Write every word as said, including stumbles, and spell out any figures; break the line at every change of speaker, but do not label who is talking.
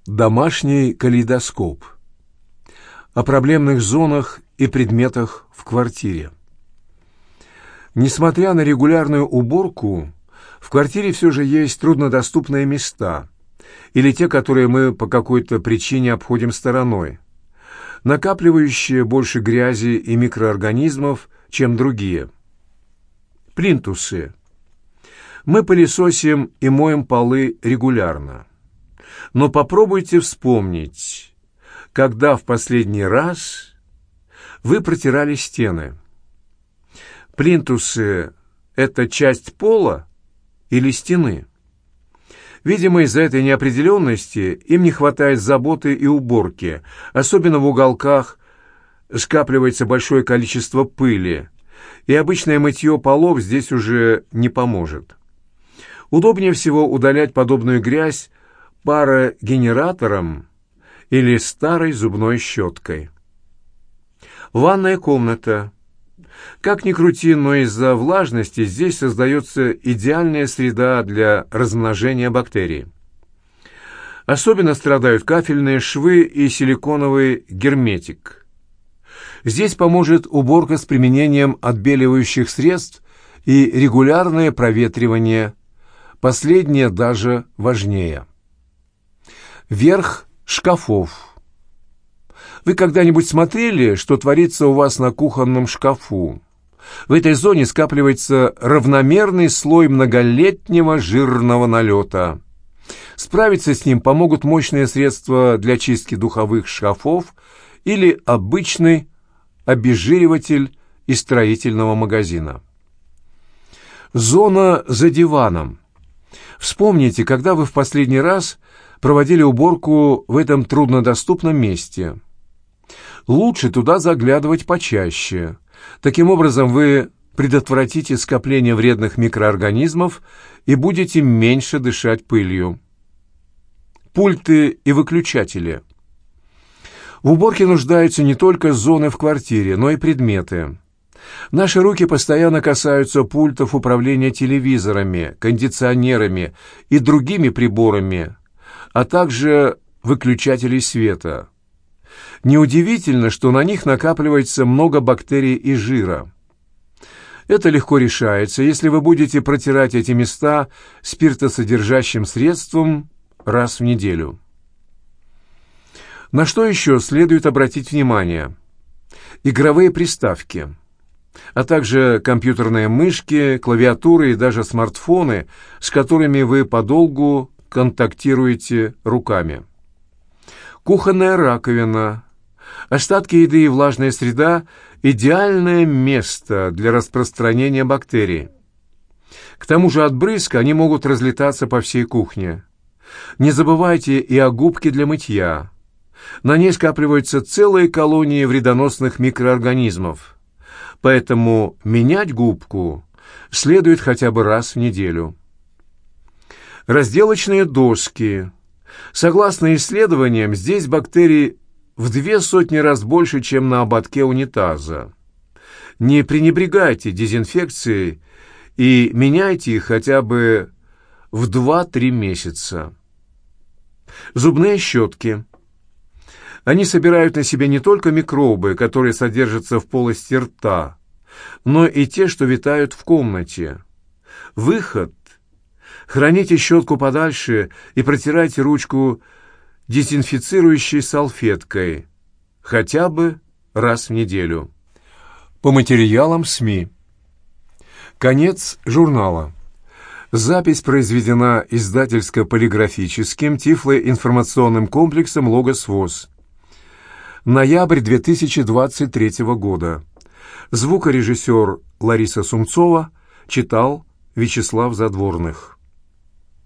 Домашний калейдоскоп. О проблемных зонах и предметах в квартире. Несмотря на регулярную уборку, в квартире все же есть труднодоступные места, или те, которые мы по какой-то причине обходим стороной, накапливающие больше грязи и микроорганизмов, чем другие. Плинтусы. Мы пылесосим и моем полы регулярно. Но попробуйте вспомнить, когда в последний раз вы протирали стены. Плинтусы – это часть пола или стены? Видимо, из-за этой неопределенности им не хватает заботы и уборки, особенно в уголках скапливается большое количество пыли, и обычное мытье полов здесь уже не поможет. Удобнее всего удалять подобную грязь парогенератором или старой зубной щеткой. Ванная комната. Как ни крути, но из-за влажности здесь создается идеальная среда для размножения бактерий. Особенно страдают кафельные швы и силиконовый герметик. Здесь поможет уборка с применением отбеливающих средств и регулярное проветривание. Последнее даже важнее. Верх шкафов. Вы когда-нибудь смотрели, что творится у вас на кухонном шкафу? В этой зоне скапливается равномерный слой многолетнего жирного налета. Справиться с ним помогут мощные средства для чистки духовых шкафов или обычный обезжириватель из строительного магазина. Зона за диваном. Вспомните, когда вы в последний раз проводили уборку в этом труднодоступном месте. Лучше туда заглядывать почаще. Таким образом, вы предотвратите скопление вредных микроорганизмов и будете меньше дышать пылью. Пульты и выключатели. В уборке нуждаются не только зоны в квартире, но и предметы. Наши руки постоянно касаются пультов управления телевизорами, кондиционерами и другими приборами, а также выключателей света. Неудивительно, что на них накапливается много бактерий и жира. Это легко решается, если вы будете протирать эти места спиртосодержащим средством раз в неделю. На что еще следует обратить внимание? Игровые приставки, а также компьютерные мышки, клавиатуры и даже смартфоны, с которыми вы подолгу контактируете руками. Кухонная раковина. Остатки еды и влажная среда – идеальное место для распространения бактерий. К тому же от брызга они могут разлетаться по всей кухне. Не забывайте и о губке для мытья. На ней скапливаются целые колонии вредоносных микроорганизмов. Поэтому менять губку следует хотя бы раз в неделю. Разделочные доски. Согласно исследованиям, здесь бактерий в две сотни раз больше, чем на ободке унитаза. Не пренебрегайте дезинфекцией и меняйте их хотя бы в два-три месяца. Зубные щетки. Они собирают на себе не только микробы, которые содержатся в полости рта, но и те, что витают в комнате. Выход. Храните щетку подальше и протирайте ручку дезинфицирующей салфеткой хотя бы раз в неделю. По материалам СМИ. Конец журнала. Запись произведена издательско-полиграфическим тифлоинформационным комплексом «Логос ВОС». Ноябрь две тысячи двадцать третьего года. Звукорежиссер Лариса Сумцова читал Вячеслав Задворных.